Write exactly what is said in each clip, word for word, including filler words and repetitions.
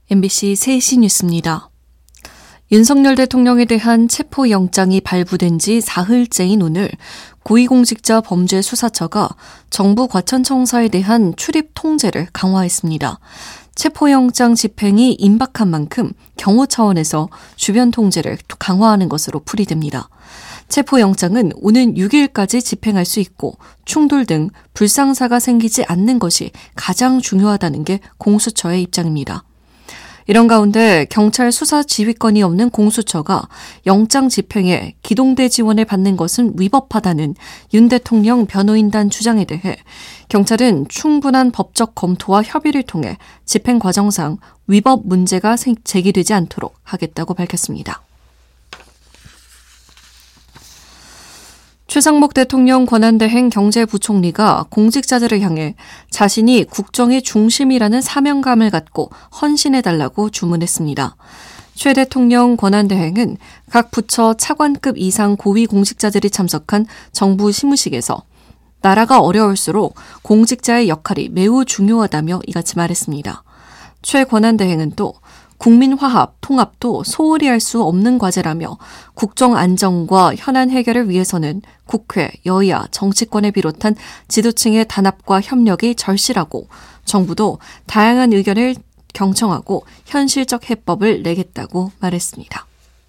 엠비씨 세 시 뉴스입니다. 윤석열 대통령에 대한 체포영장이 발부된 지 사흘째인 오늘 고위공직자 범죄수사처가 정부 과천청사에 대한 출입 통제를 강화했습니다. 체포영장 집행이 임박한 만큼 경호 차원에서 주변 통제를 강화하는 것으로 풀이됩니다. 체포영장은 오는 육 일까지 집행할 수 있고 충돌 등 불상사가 생기지 않는 것이 가장 중요하다는 게 공수처의 입장입니다. 이런 가운데 경찰 수사 지휘권이 없는 공수처가 영장 집행에 기동대 지원을 받는 것은 위법하다는 윤 대통령 변호인단 주장에 대해 경찰은 충분한 법적 검토와 협의를 통해 집행 과정상 위법 문제가 제기되지 않도록 하겠다고 밝혔습니다. 최상목 대통령 권한대행 경제부총리가 공직자들을 향해 자신이 국정의 중심이라는 사명감을 갖고 헌신해달라고 주문했습니다. 최 대통령 권한대행은 각 부처 차관급 이상 고위 공직자들이 참석한 정부 시무식에서 나라가 어려울수록 공직자의 역할이 매우 중요하다며 이같이 말했습니다. 최 권한대행은 또 국민 화합, 통합도 소홀히 할 수 없는 과제라며 국정 안정과 현안 해결을 위해서는 국회, 여야, 정치권을 비롯한 지도층의 단합과 협력이 절실하고 정부도 다양한 의견을 경청하고 현실적 해법을 내겠다고 말했습니다.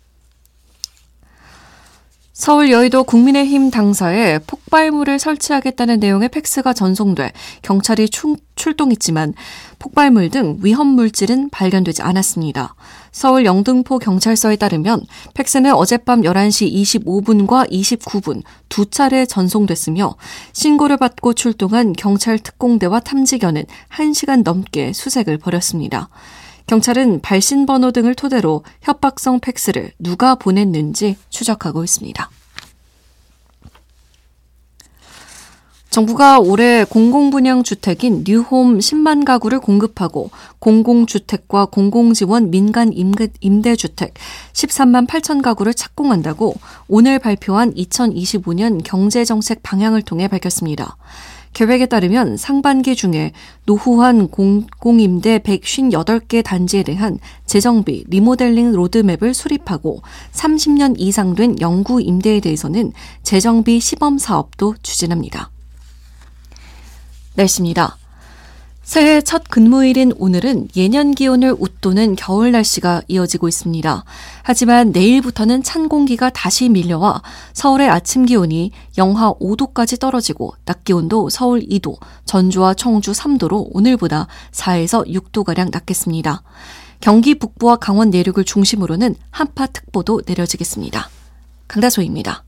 서울 여의도 국민의힘 당사에 폭발물을 설치하겠다는 내용의 팩스가 전송돼 경찰이 충, 출동했지만 폭발물 등 위험 물질은 발견되지 않았습니다. 서울 영등포 경찰서에 따르면 팩스는 어젯밤 열한 시 이십오 분과 이십구 분 두 차례 전송됐으며 신고를 받고 출동한 경찰 특공대와 탐지견은 한 시간 넘게 수색을 벌였습니다. 경찰은 발신번호 등을 토대로 협박성 팩스를 누가 보냈는지 추적하고 있습니다. 정부가 올해 공공분양 주택인 뉴홈 십만 가구를 공급하고 공공주택과 공공지원 민간 임대주택 십삼만 팔천 가구를 착공한다고 오늘 발표한 이천이십오 년 경제정책 방향을 통해 밝혔습니다. 계획에 따르면 상반기 중에 노후한 공공임대 백오십팔 개 단지에 대한 재정비, 리모델링 로드맵을 수립하고 삼십 년 이상 된 영구 임대에 대해서는 재정비 시범 사업도 추진합니다. 날씨입니다. 새해 첫 근무일인 오늘은 예년 기온을 웃도는 겨울 날씨가 이어지고 있습니다. 하지만 내일부터는 찬 공기가 다시 밀려와 서울의 아침 기온이 영하 오 도까지 떨어지고 낮 기온도 서울 이 도, 전주와 청주 삼 도로 오늘보다 사에서 육 도가량 낮겠습니다. 경기 북부와 강원 내륙을 중심으로는 한파특보도 내려지겠습니다. 강다소입니다.